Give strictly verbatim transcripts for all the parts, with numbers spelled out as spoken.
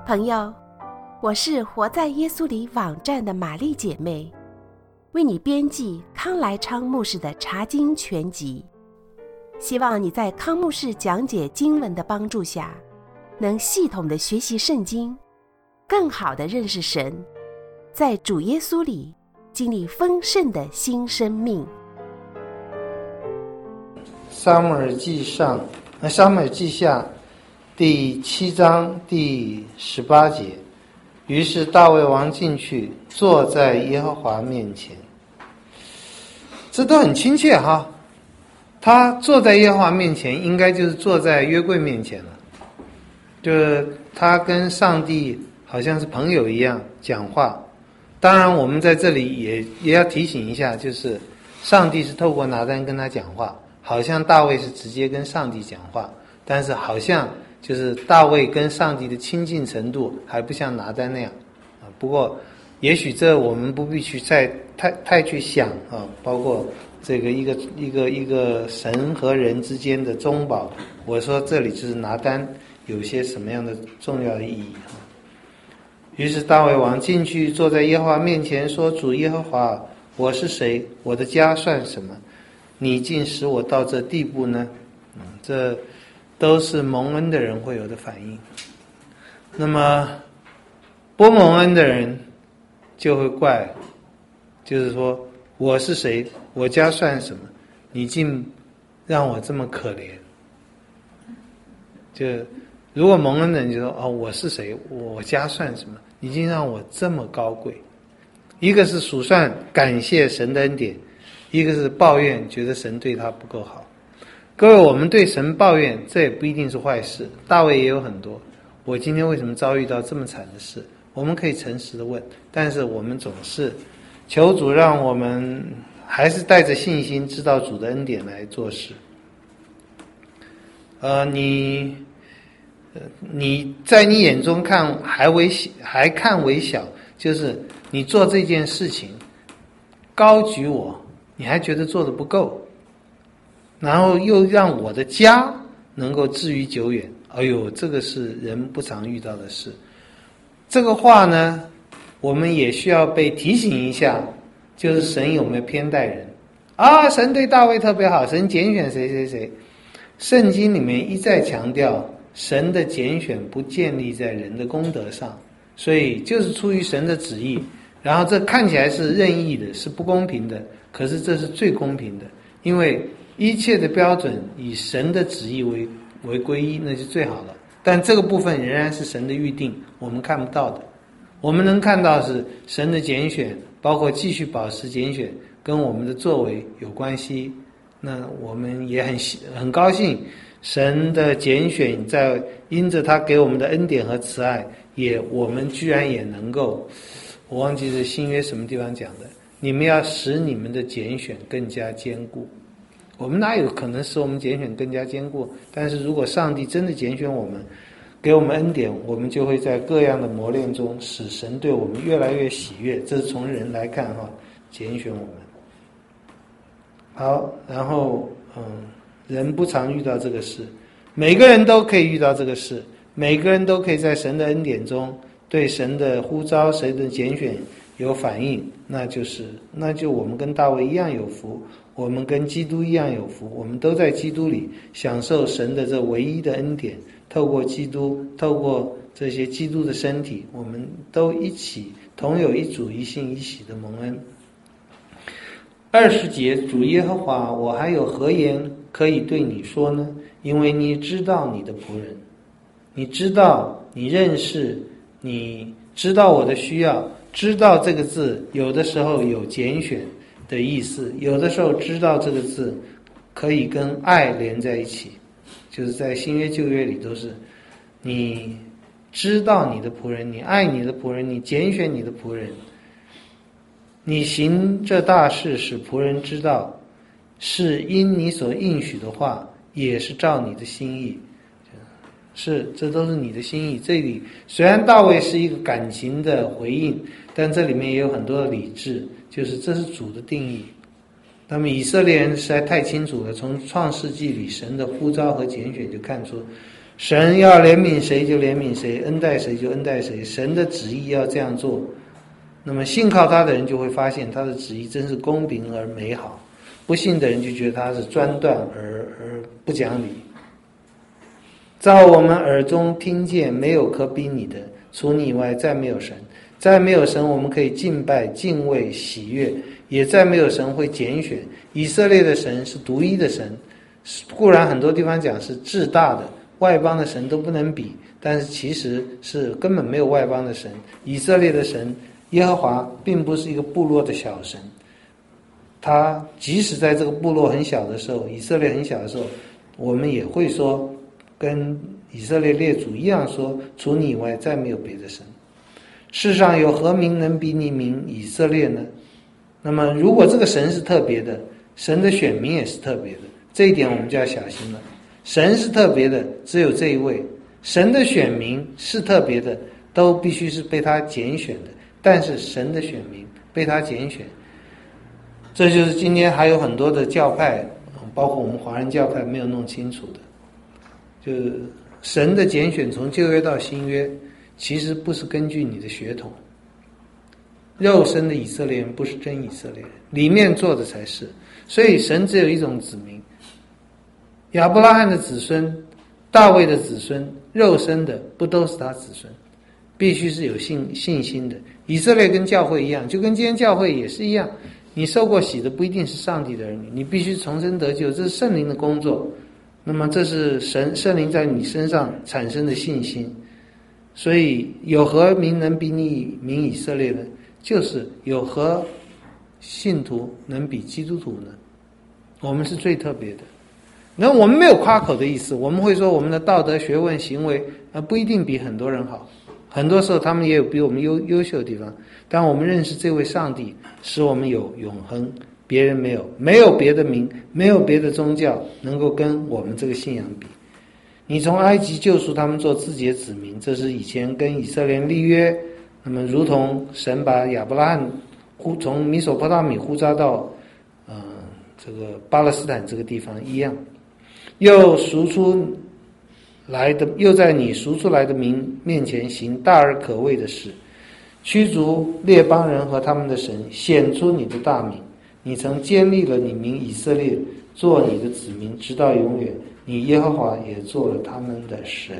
朋友，我是活在耶稣里网站的玛丽姐妹，为你编辑康来昌牧师的查经全集，希望你在康牧师讲解经文的帮助下，能系统的学习圣经，更好的认识神，在主耶稣里经历丰盛的新生命。 撒母耳记上，呃，撒母耳记下第七章第十八节。于是大卫王进去，坐在耶和华面前。这都很亲切哈。他坐在耶和华面前，应该就是坐在约柜面前了。就是他跟上帝好像是朋友一样讲话。当然，我们在这里也也要提醒一下，就是上帝是透过拿单跟他讲话，好像大卫是直接跟上帝讲话，但是好像就是大卫跟上帝的亲近程度还不像拿单那样啊。不过，也许这我们不必去再太太去想啊，包括这个一个一个一个神和人之间的中保。我说这里就是拿单有些什么样的重要的意义啊。于是大卫王进去，坐在耶和华面前，说：“主耶和华，我是谁？我的家算什么？你竟使我到这地步呢？”嗯，这都是蒙恩的人会有的反应。那么不蒙恩的人就会怪，就是说我是谁？我家算什么？你竟让我这么可怜。就如果蒙恩的人就说：“哦，我是谁？我家算什么？你竟让我这么高贵。”一个是数算感谢神的恩典，一个是抱怨觉得神对他不够好。各位，我们对神抱怨，这也不一定是坏事。大卫也有很多。我今天为什么遭遇到这么惨的事？我们可以诚实的问，但是我们总是求主让我们还是带着信心，知道主的恩典来做事。呃，你，你在你眼中看还为还看为小，就是你做这件事情高举我，你还觉得做得不够。然后又让我的家能够至于久远，哎呦，这个是人不常遇到的事。这个话呢，我们也需要被提醒一下，就是神有没有偏待人啊？神对大卫特别好，神拣选谁谁谁。圣经里面一再强调，神的拣选不建立在人的功德上，所以就是出于神的旨意。然后这看起来是任意的，是不公平的，可是这是最公平的，因为一切的标准以神的旨意为为归一，那就最好了。但这个部分仍然是神的预定，我们看不到的。我们能看到是神的拣选，包括继续保持拣选，跟我们的作为有关系。那我们也很很高兴，神的拣选在因着他给我们的恩典和慈爱，也我们居然也能够，我忘记是新约什么地方讲的，你们要使你们的拣选更加坚固。我们哪有可能使我们拣选更加坚固？但是如果上帝真的拣选我们，给我们恩典，我们就会在各样的磨练中，使神对我们越来越喜悦。这是从人来看哈，拣选我们。好，然后嗯，人不常遇到这个事，每个人都可以遇到这个事，每个人都可以在神的恩典中对神的呼召、神的拣选有反应，那就是那就我们跟大卫一样有福，我们跟基督一样有福，我们都在基督里享受神的这唯一的恩典，透过基督，透过这些基督的身体，我们都一起同有一主一信一喜的蒙恩。二十节，主耶和华，我还有何言可以对你说呢？因为你知道你的仆人，你知道，你认识，你知道我的需要。知道这个字有的时候有拣选的意思，有的时候知道这个字可以跟爱连在一起，就是在新约旧约里都是你知道你的仆人，你爱你的仆人，你拣选你的仆人，你行这大事使仆人知道，是因你所应许的话，也是照你的心意。是，这都是你的心意。这里虽然大卫是一个感情的回应，但这里面也有很多的理智，就是这是主的定义。那么以色列人实在太清楚了，从创世纪里神的呼召和拣选就看出， 神要怜悯谁就怜悯谁，恩待谁就恩待谁，神的旨意要这样做。那么信靠他的人就会发现他的旨意真是公平而美好，不信的人就觉得他是专断而而不讲理。在我们耳中听见没有可比你的，除你以外再没有神，再没有神我们可以敬拜敬畏喜悦，也再没有神会拣选。以色列的神是独一的神，固然很多地方讲是至大的，外邦的神都不能比，但是其实是根本没有外邦的神。以色列的神耶和华并不是一个部落的小神，他即使在这个部落很小的时候，以色列很小的时候，我们也会说跟以色列列祖一样说，除你以外再没有别的神。世上有何民能比你名以色列呢？那么如果这个神是特别的，神的选民也是特别的，这一点我们就要小心了。神是特别的，只有这一位，神的选民是特别的，都必须是被他拣选的，但是神的选民被他拣选，这就是今天还有很多的教派，包括我们华人教派没有弄清楚的，就是神的拣选从旧约到新约其实不是根据你的血统，肉身的以色列人不是真以色列人，里面做的才是。所以神只有一种子民，亚伯拉罕的子孙，大卫的子孙，肉身的不都是他子孙，必须是有信信心的。以色列跟教会一样，就跟今天教会也是一样，你受过洗的不一定是上帝的儿女，你必须重生得救，这是圣灵的工作。那么这是神圣灵在你身上产生的信心。所以有何民能比你名以色列呢？就是有何信徒能比基督徒呢？我们是最特别的。那我们没有夸口的意思，我们会说我们的道德学问行为呃不一定比很多人好，很多时候他们也有比我们优优秀的地方，但我们认识这位上帝使我们有永恒，别人没有，没有别的名，没有别的宗教能够跟我们这个信仰比。你从埃及救赎他们做自己的子民，这是以前跟以色列人立约，那么如同神把亚伯拉罕呼从米索波大米呼召到呃这个巴勒斯坦这个地方一样，又赎出来的，又在你赎出来的民面前行大而可畏的事，驱逐列邦人和他们的神，显出你的大名。你曾建立了你名以色列，做你的子民直到永远，你耶和华也做了他们的神。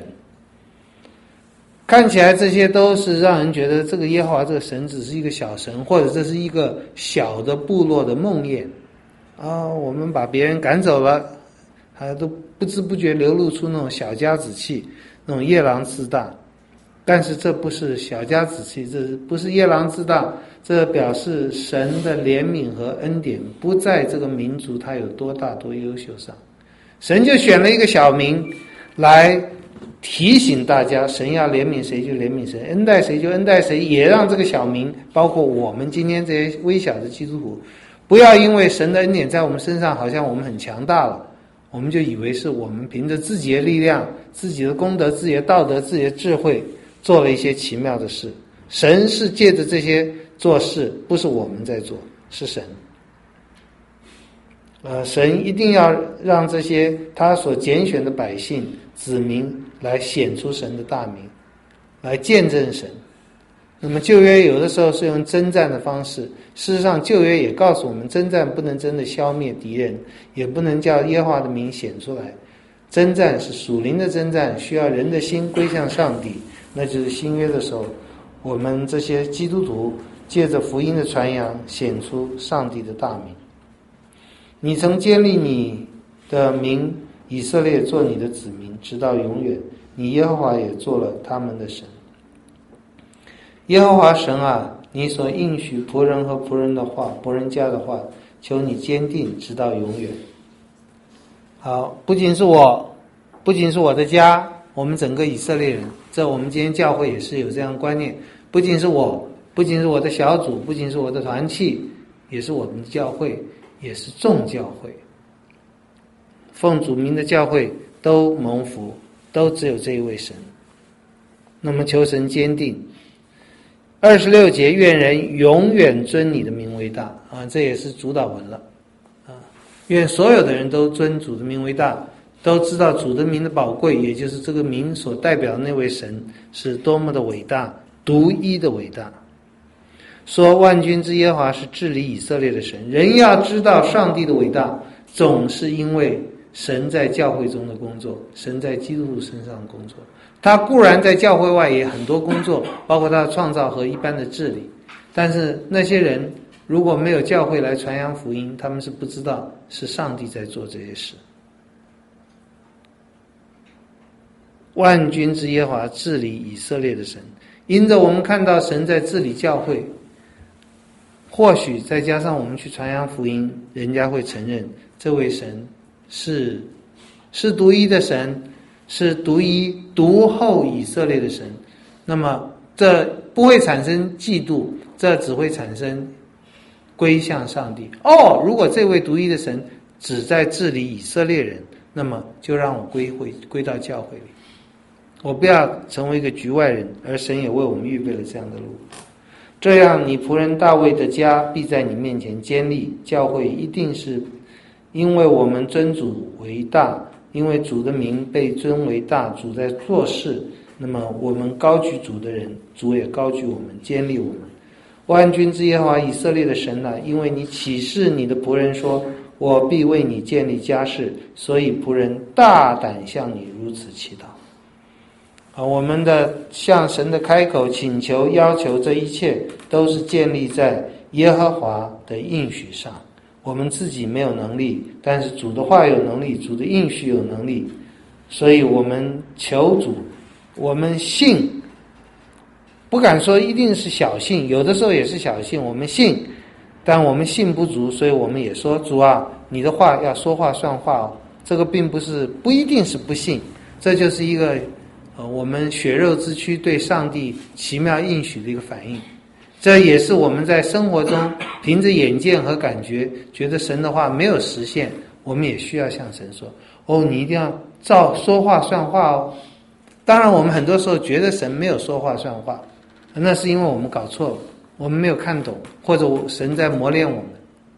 看起来这些都是让人觉得这个耶和华这个神只是一个小神，或者这是一个小的部落的梦魇啊，我们把别人赶走了，还都不知不觉流露出那种小家子气，那种夜郎自大。但是这不是小家子气，这不是夜郎自大，这表示神的怜悯和恩典不在这个民族他有多大多优秀上。神就选了一个小民来提醒大家，神要怜悯谁就怜悯谁，恩待谁就恩待谁，也让这个小民，包括我们今天这些微小的基督徒，不要因为神的恩典在我们身上好像我们很强大了，我们就以为是我们凭着自己的力量，自己的功德，自己的道德，自己的智慧做了一些奇妙的事。神是借着这些做事，不是我们在做，是神。呃，神一定要让这些他所拣选的百姓子民来显出神的大名，来见证神。那么旧约有的时候是用征战的方式，事实上旧约也告诉我们，征战不能真的消灭敌人，也不能叫耶和华的名显出来。征战是属灵的征战，需要人的心归向上帝，那就是新约的时候，我们这些基督徒借着福音的传扬，显出上帝的大名。你曾建立你的名以色列做你的子民，直到永远，你耶和华也做了他们的神。耶和华神啊，你所应许仆人和仆人的话，仆人家的话，求你坚定直到永远。好，不仅是我，不仅是我的家，我们整个以色列人，这我们今天教会也是有这样的观念，不仅是我，不仅是我的小组，不仅是我的团契，也是我们的教会，也是众教会，奉主名的教会都蒙福，都只有这一位神。那么求神坚定。二十六节，愿人永远尊你的名为大啊，这也是主导文了啊。愿所有的人都尊主的名为大， 都知道主的名的宝贵，也就是这个名所代表的那位神是多么的伟大，独一的伟大。说万军之耶和华是治理以色列的神，人要知道上帝的伟大，总是因为神在教会中的工作，神在基督徒身上的工作。他固然在教会外也很多工作，包括他的创造和一般的治理，但是那些人如果没有教会来传扬福音，他们是不知道是上帝在做这些事。万军之耶和华治理以色列的神，因着我们看到神在治理教会，或许再加上我们去传扬福音，人家会承认这位神是是独一的神，是独一独厚以色列的神。那么这不会产生嫉妒，这只会产生归向上帝。哦，如果这位独一的神只在治理以色列人，那么就让我归会归到教会里，我不要成为一个局外人，而神也为我们预备了这样的路。这样你仆人大卫的家必在你面前坚立，教会一定是因为我们尊主为大，因为主的名被尊为大，主在做事，那么我们高举主的人，主也高举我们，坚立我们。万军之耶和华以色列的神啊，因为你启示你的仆人说，我必为你建立家室，所以仆人大胆向你如此祈祷。啊，我们的向神的开口请求要求，这一切都是建立在耶和华的应许上。我们自己没有能力，但是主的话有能力，主的应许有能力，所以我们求主，我们信，不敢说一定是小信，有的时候也是小信，我们信，但我们信不足，所以我们也说，主啊，你的话要说话算话哦。这个并不是不一定是不信，这就是一个呃，我们血肉之躯对上帝奇妙应许的一个反应。这也是我们在生活中凭着眼见和感觉觉得神的话没有实现，我们也需要向神说，哦，你一定要照说话算话哦。当然我们很多时候觉得神没有说话算话，那是因为我们搞错了，我们没有看懂，或者神在磨练我们。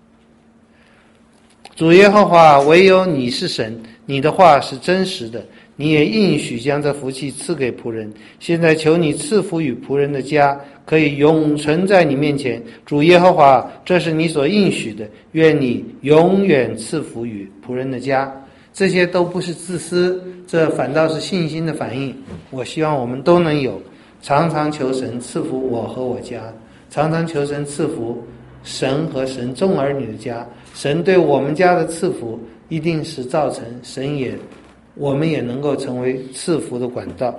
主耶和华，唯有你是神，你的话是真实的，你也应许将这福气赐给仆人。现在求你赐福与仆人的家，可以永存在你面前。主耶和华，这是你所应许的，愿你永远赐福与仆人的家。这些都不是自私，这反倒是信心的反应。我希望我们都能有，常常求神赐福我和我家，常常求神赐福神和神众儿女的家。神对我们家的赐福一定是造成神也我们也能够成为赐福的管道。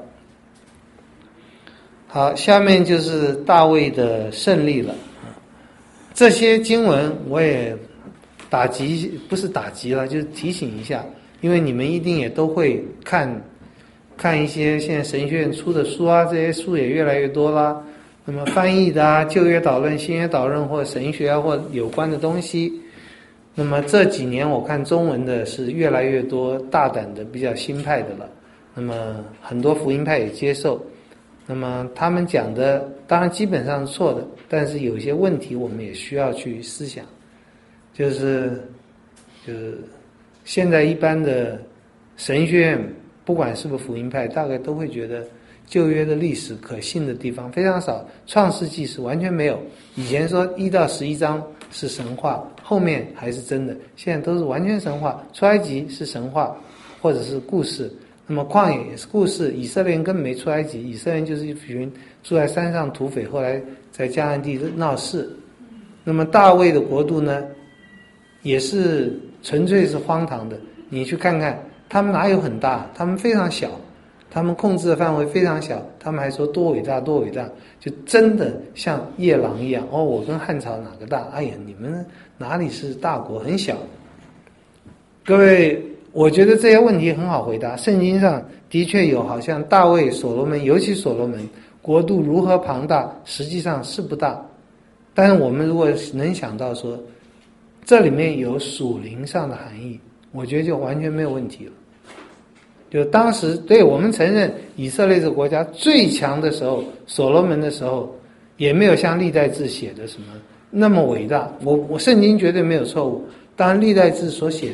好，下面就是大卫的胜利了。这些经文我也打击，不是打击了，就是提醒一下，因为你们一定也都会看看一些现在神学院出的书啊，这些书也越来越多啦。那么翻译的啊，旧约导论、新约导论，或神学啊，或有关的东西。那么这几年我看中文的是越来越多大胆的比较新派的了，那么很多福音派也接受，那么他们讲的当然基本上是错的，但是有些问题我们也需要去思想，就是就是现在一般的神学院不管是不是福音派，大概都会觉得旧约的历史可信的地方非常少，创世纪是完全没有，以前说一到十一章是神话，后面还是真的，现在都是完全神话。出埃及是神话或者是故事，那么旷野也是故事，以色列人根本没出埃及，以色列人就是一群住在山上土匪，后来在迦南地闹事。那么大卫的国度呢，也是纯粹是荒唐的，你去看看他们哪有很大，他们非常小，他们控制的范围非常小，他们还说多伟大多伟大，就真的像夜郎一样，哦，我跟汉朝哪个大？哎呀，你们哪里是大国，很小。各位，我觉得这些问题很好回答，圣经上的确有，好像大卫、所罗门，尤其所罗门国度如何庞大，实际上是不大，但是我们如果能想到说这里面有属灵上的含义，我觉得就完全没有问题了。就当时对我们承认以色列这个国家最强的时候，所罗门的时候，也没有像历代志写的什么那么伟大。我我圣经绝对没有错误，当然历代志所写的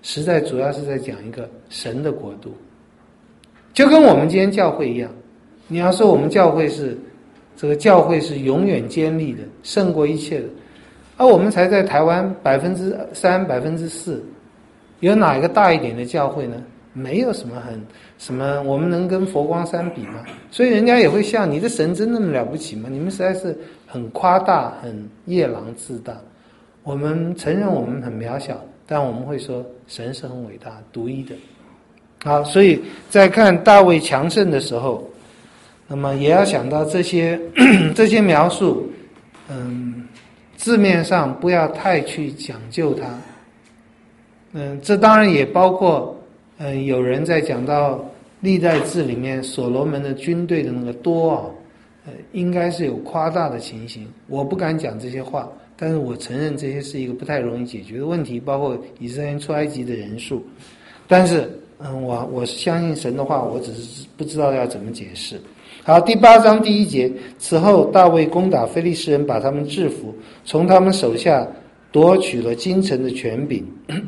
实在主要是在讲一个神的国度，就跟我们今天教会一样。你要说我们教会是这个教会是永远坚立的，胜过一切的，而我们才在台湾百分之三、百分之四，有哪一个大一点的教会呢？没有什么很什么，我们能跟佛光山比吗？所以人家也会笑，你的神真那么了不起吗？你们实在是很夸大，很夜郎自大。我们承认我们很渺小，但我们会说神是很伟大、独一的。好，所以在看大卫强盛的时候，那么也要想到这些这些描述，嗯，字面上不要太去讲究它。嗯，这当然也包括。嗯，有人在讲到历代志里面所罗门的军队的那个多啊，呃，应该是有夸大的情形。我不敢讲这些话，但是我承认这些是一个不太容易解决的问题，包括以色列人出埃及的人数。但是，嗯，我我相信神的话，我只是不知道要怎么解释。好，第八章第一节，此后大卫攻打非利士人，把他们制服，从他们手下夺取了京城的权柄。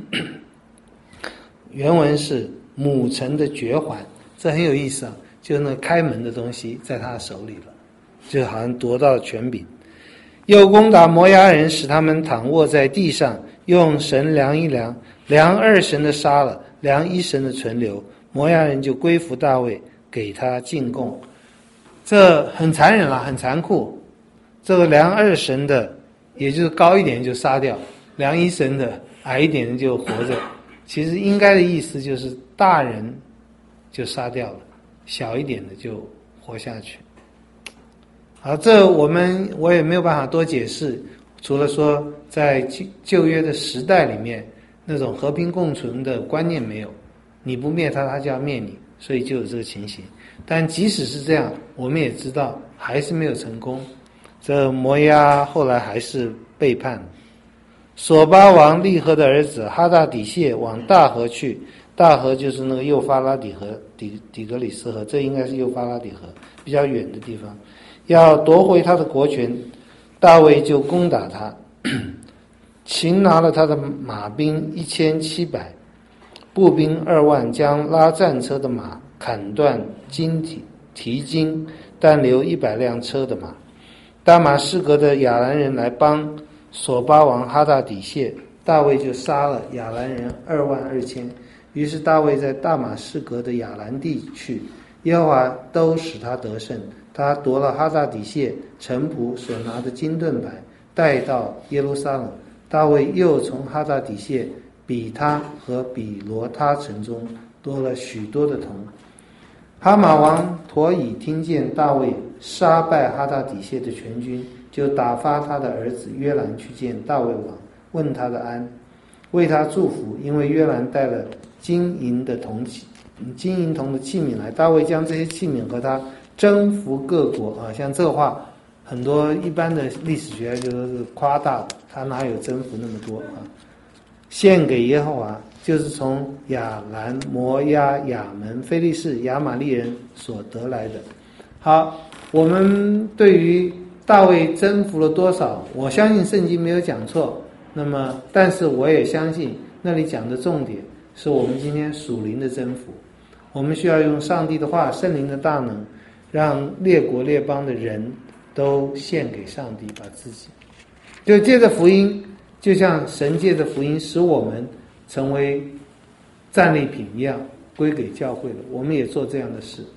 原文是母城的绝环，这很有意思啊，就是那开门的东西在他手里了，就好像夺到权柄。又攻打摩押人，使他们躺卧在地上，用绳量一量，量二绳的杀了，量一绳的存留，摩押人就归服大卫，给他进贡。这很残忍了，很残酷。这个量二绳的，也就是高一点就杀掉，量一绳的矮一点的就活着。其实应该的意思就是大人就杀掉了，小一点的就活下去。好，这我们我也没有办法多解释，除了说在旧约的时代里面那种和平共存的观念没有，你不灭他，他就要灭你，所以就有这个情形。但即使是这样，我们也知道还是没有成功。这摩押后来还是背叛了。索巴王利和的儿子哈大底谢往大河去，大河就是那个幼发拉底河，底底格里斯河，这应该是幼发拉底河比较远的地方，要夺回他的国权。大卫就攻打他，擒拿了他的马兵一千七百，步兵二万，将拉战车的马砍断筋体蹄筋，但留一百辆车的马。大马士革的亚兰人来帮索巴王哈大底谢，大卫就杀了亚兰人二万二千。于是大卫在大马士革的亚兰地去，耶和华都使他得胜。他夺了哈大底谢臣仆所拿的金盾牌，带到耶路撒冷。大卫又从哈大底谢比他和比罗他城中多了许多的铜。哈马王陀以听见大卫杀败哈大底谢的全军，就打发他的儿子约兰去见大卫王，问他的安，为他祝福，因为约兰带了金银的铜器、金银铜的器皿来。大卫将这些器皿和他征服各国啊，像这话很多一般的历史学家就说是夸大的，他哪有征服那么多啊？献给耶和华，就是从亚兰、摩押、亚门、非利士、亚玛利人所得来的。好，我们对于大卫征服了多少，我相信圣经没有讲错，那么但是我也相信那里讲的重点是我们今天属灵的征服。我们需要用上帝的话、圣灵的大能，让列国列邦的人都献给上帝，把自己就借着福音，就像神借着福音使我们成为战利品一样归给教会了，我们也做这样的事。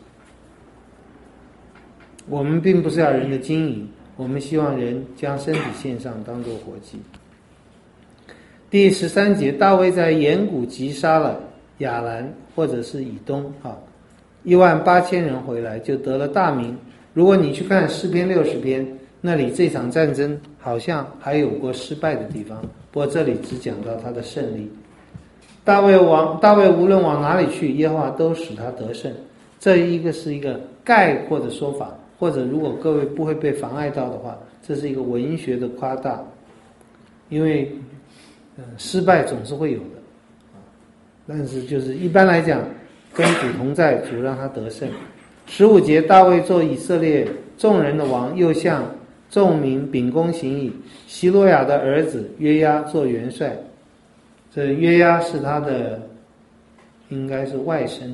我们并不是要人的经营，我们希望人将身体献上当作活祭。第十三节，大卫在岩谷击杀了亚兰或者是以东啊，一万八千人回来，就得了大名。如果你去看诗篇六十篇，那里这场战争好像还有过失败的地方，不过这里只讲到他的胜利。大卫往大卫无论往哪里去，耶和华都使他得胜。这一个是一个概括的说法，或者如果各位不会被妨碍到的话，这是一个文学的夸大，因为、呃、失败总是会有的，但是就是一般来讲，跟主同在，主让他得胜。十五节，大卫做以色列众人的王，又向众民秉公行义。希罗亚的儿子约押做元帅。 这约押是他的应该是外甥，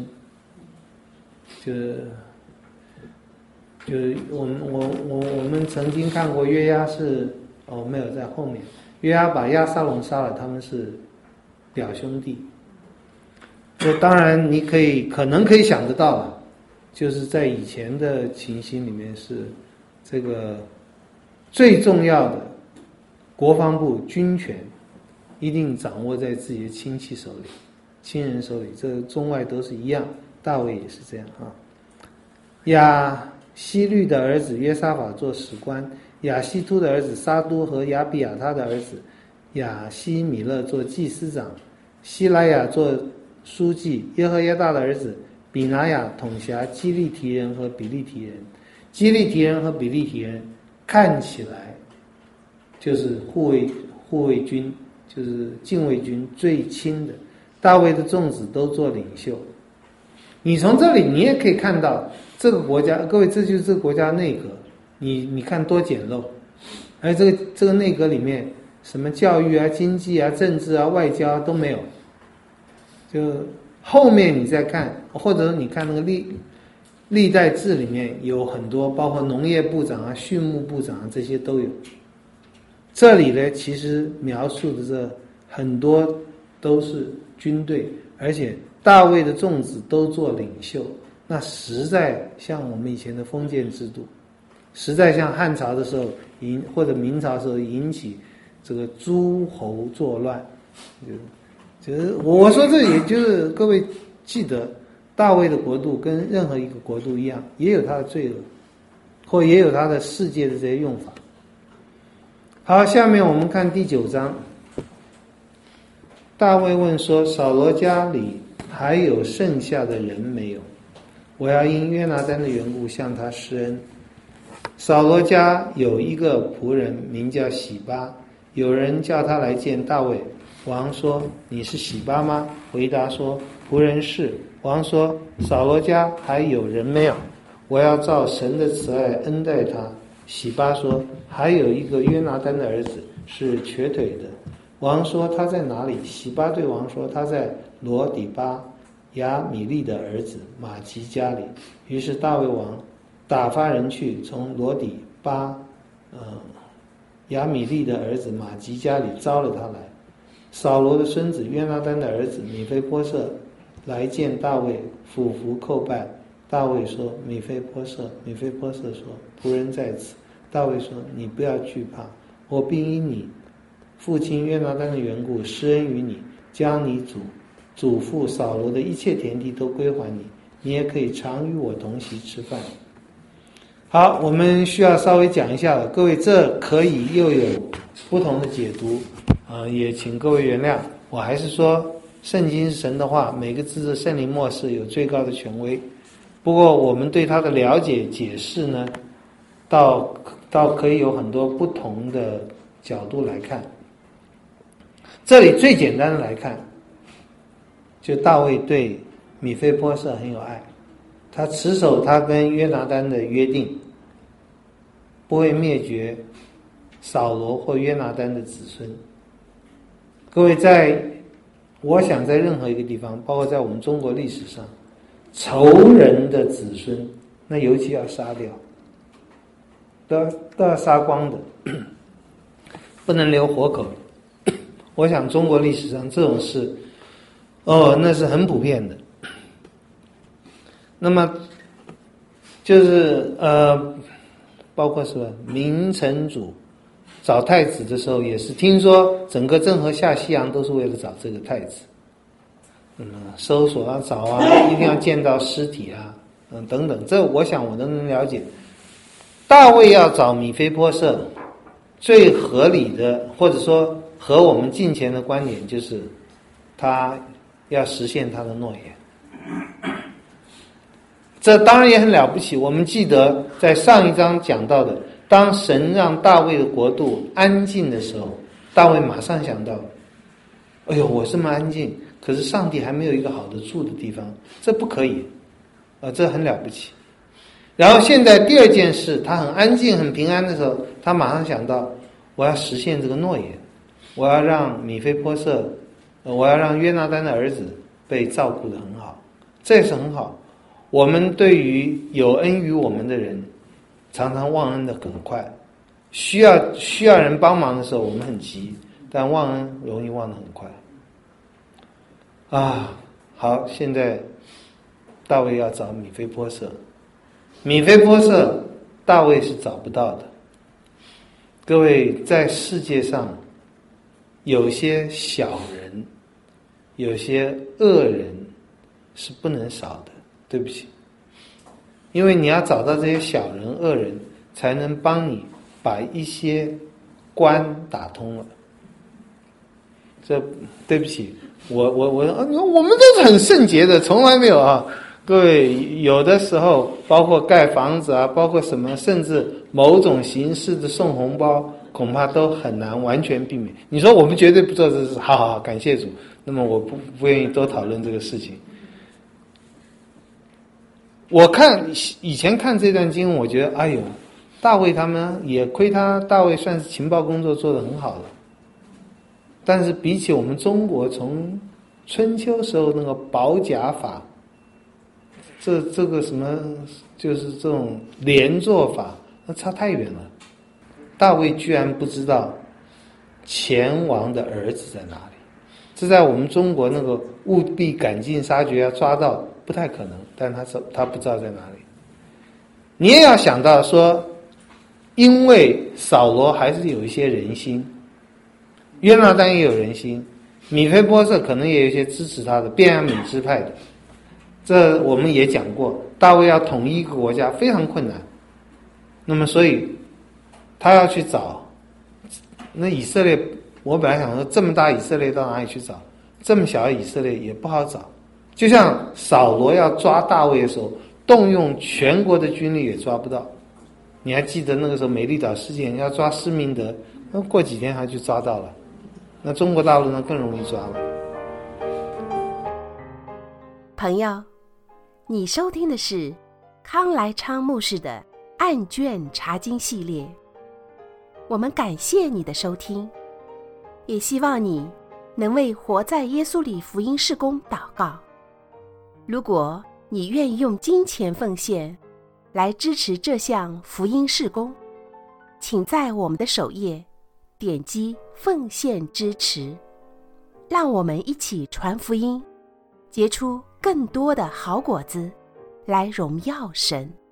就是就是我们我我我们曾经看过约押是哦没有在后面，约押把押沙龙杀了，他们是表兄弟。这当然你可以可能可以想得到了，就是在以前的情形里面是这个最重要的国防部军权一定掌握在自己的亲戚手里、亲人手里，这中外都是一样，大卫也是这样啊。亚希律的儿子约沙法做史官，亚希突的儿子沙都和亚比亚他的儿子亚希米勒做祭司长，希莱亚做书记，耶和耶大的儿子比拿雅统辖基利提人和比利提人。基利提人和比利提人看起来就是护卫护卫军，就是禁卫军最轻的。大卫的众子都做领袖。你从这里你也可以看到这个国家，各位，这就是这个国家内阁，你你看多简陋。而这个这个内阁里面什么教育啊、经济啊、政治啊、外交啊都没有。就后面你再看，或者你看那个历历代志里面有很多，包括农业部长啊、畜牧部长啊，这些都有。这里呢，其实描述的这很多都是军队，而且大卫的众子都做领袖，那实在像我们以前的封建制度，实在像汉朝的时候引或者明朝的时候引起这个诸侯作乱。就是我说这也就是各位记得，大卫的国度跟任何一个国度一样，也有他的罪恶，或也有他的世界的这些用法。好，下面我们看第九章。大卫问说：扫罗家里还有剩下的人没有？我要因约拿单的缘故向他施恩。扫罗家有一个仆人名叫洗巴，有人叫他来见大卫。王说：你是洗巴吗？回答说：仆人是。王说：扫罗家还有人没有？我要照神的慈爱恩待他。洗巴说：还有一个约拿单的儿子是瘸腿的。王说：他在哪里？洗巴对王说：他在罗底巴亚米利的儿子马吉家里。于是大卫王打发人去，从罗底巴呃亚米利的儿子马吉家里招了他来。扫罗的孙子约拿单的儿子米非波设来见大卫，俯伏叩拜。大卫说：米非波设。米非波设说：仆人在此。大卫说：你不要惧怕，我必因你父亲约拿单的缘故施恩于你，将你祖祖父扫罗的一切田地都归还你，你也可以常与我同席吃饭。好，我们需要稍微讲一下了，各位，这可以又有不同的解读啊、呃，也请各位原谅。我还是说，圣经是神的话，每个字是圣灵默示，有最高的权威。不过我们对它的了解解释呢，倒倒可以有很多不同的角度来看。这里最简单的来看，就大卫对米非波设很有爱，他持守他跟约拿单的约定，不会灭绝扫罗或约拿单的子孙。各位，在我想在任何一个地方，包括在我们中国历史上，仇人的子孙那尤其要杀掉，都要都要杀光的，不能留活口。我想中国历史上这种事哦那是很普遍的。那么就是呃包括什么明成祖找太子的时候，也是听说整个郑和下西洋都是为了找这个太子，嗯，搜索啊找啊，一定要见到尸体啊，嗯等等，这我想我都能了解。大卫要找米非波设，最合理的或者说和我们近前的观点就是他要实现他的诺言。这当然也很了不起，我们记得在上一章讲到的，当神让大卫的国度安静的时候，大卫马上想到，哎呦，我这么安静，可是上帝还没有一个好的住的地方，这不可以啊，这很了不起。然后现在第二件事，他很安静很平安的时候，他马上想到，我要实现这个诺言，我要让米非波设我要让约拿单的儿子被照顾得很好，这也是很好。我们对于有恩于我们的人，常常忘恩的很快，需要需要人帮忙的时候，我们很急，但忘恩容易忘得很快。啊，好，现在大卫要找米非波设，米非波设大卫是找不到的。各位，在世界上有些小人，有些恶人是不能少的，对不起，因为你要找到这些小人恶人，才能帮你把一些关打通了。这对不起，我我我我们都是很圣洁的，从来没有啊。各位，有的时候包括盖房子啊，包括什么，甚至某种形式的送红包，恐怕都很难完全避免。你说我们绝对不做这事，好好好，感谢主。那么我不不愿意多讨论这个事情。我看以前看这段经文，我觉得哎呦，大卫他们也亏他大卫算是情报工作做得很好了。但是比起我们中国从春秋时候那个保甲法，这这个什么就是这种连坐法，那差太远了。大卫居然不知道前王的儿子在哪里，这在我们中国那个务必赶尽杀绝要抓到不太可能，但他他不知道在哪里。你也要想到说，因为扫罗还是有一些人心，约拿单也有人心，米非波设可能也有一些支持他的便雅悯支派的。这我们也讲过，大卫要统一一个国家非常困难，那么所以他要去找那以色列。我本来想说，这么大以色列到哪里去找？这么小的以色列也不好找。就像扫罗要抓大卫的时候，动用全国的军力也抓不到。你还记得那个时候美丽岛事件要抓施明德，那过几天他就抓到了。那中国大陆呢更容易抓了。 朋友，你收听的是康来昌牧师的案卷查经系列，我们感谢你的收听，也希望你能为活在耶稣里福音事工祷告。如果你愿意用金钱奉献来支持这项福音事工，请在我们的首页点击奉献支持，让我们一起传福音，结出更多的好果子，来荣耀神。